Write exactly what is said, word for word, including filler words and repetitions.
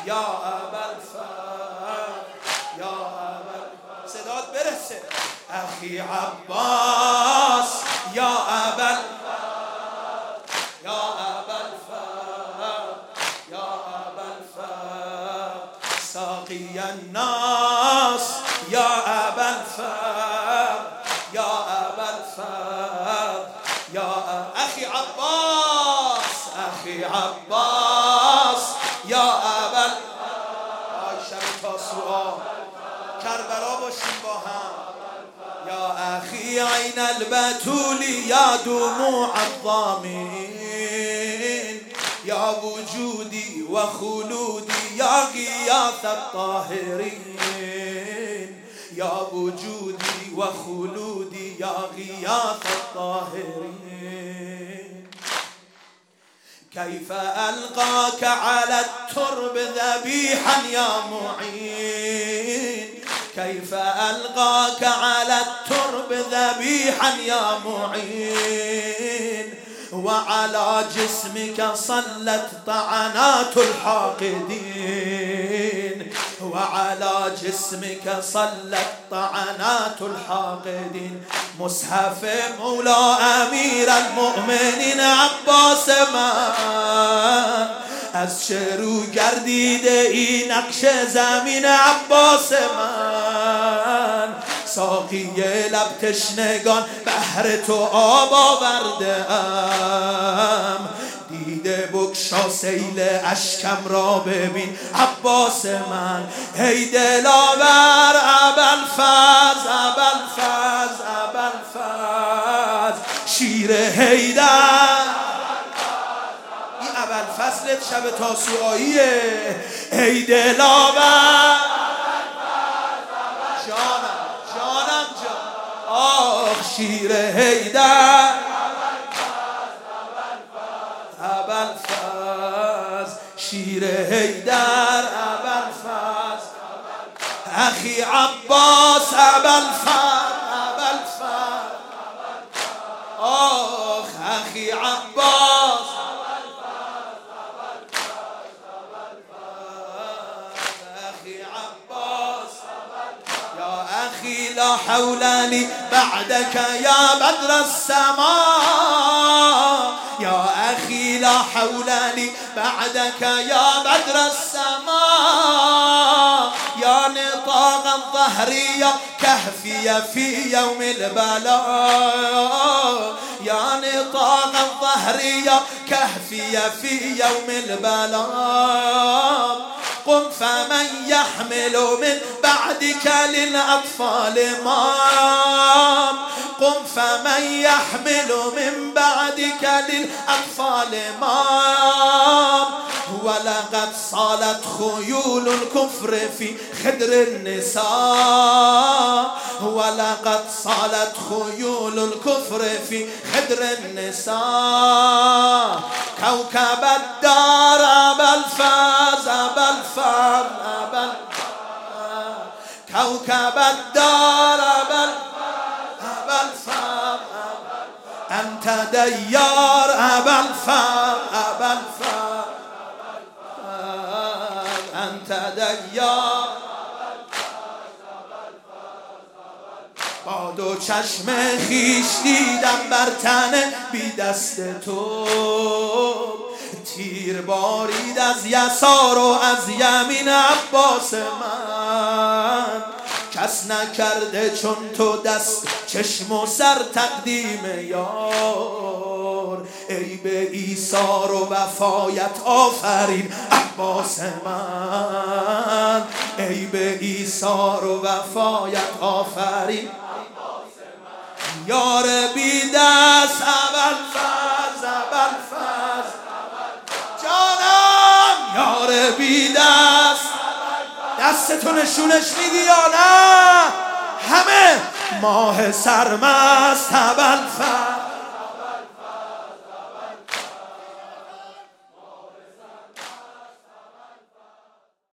یا ابوالفضل یا ابوالفضل. صدات برسه. اخی عباس یا ابوالفضل یا ابوالفضل یا ابوالفضل. ساقی الناس یا ابوالفضل یا ابوالفضل یا اخی عباس اخی عباس یا ابوالفضل. آی شب تاسوعا کربلا باشیم با هم. یا اخی عین البتول یا دموع الضامین یا وجودی و خلودی یا غیاث الطاهرین یا وجودی و خلودی یا غیاث الطاهرین. کیف القاک علی الترب ذبیحا یا معین کیف القاک علی الترب ذبیحا یا معین وعلى جسمك صلت طعنات الحاقدين وعلى جسمك صلت طعنات الحاقدين. مصحف مولا امیر المؤمنین عباس من از چه رو گردیده این نقش زمین عباس من. ساقی لب تشنگان بهر تو آب آورده ام. دیده بگشا سیل اشکم را ببین عباس من. ای دلاور ابوالفضل ابوالفضل ابوالفضل شیر حیدر. این ابوالفضلت شب تاسوعاییه. ای دلاور جانم جانم جان آخ شیر حیدر ابوالفضل شیر حیدر ابوالفضل. اخی عباس ابوالفضل ابوالفضل آخ اخی عباس اخی عباس یا اخی لا حول لی بعدك یا بدر السماء یا اخی لا حول لی بعدك یا بدر السماء یا نطاق الظهر یا كهفی فی یوم البلاء یا نطاق الظهر یا كهفی فی یوم البلاء. قم فمن يحمل من بعدك للأطفال مام قم فمن يحمل من بعدك للأطفال مام. ولقد صالت خيول الكفر في خدر النساء ولقد صالت خيول الكفر في خدر النساء. كوكب الدار ابوالفضل ابوالفضل ابوالفضل كوكب الدار ابوالفضل انت ديار ابوالفضل ابوالفضل انت ديار. با دو چشم خیش دیدم بر تن بی دست تو تیر بارید از یسار و از یمین عباس من. کس نکرده چون تو دست چشم و سر تقدیم یار. ای به ایثار و وفایت آفرین عباس من. ای به ایثار و وفایت آفرین یار بی دست ابوالفضل ابوالفضل جانم یار بی دست. دستتو نشونش میدی یا نه؟ همه ماه سرمست ابوالفضل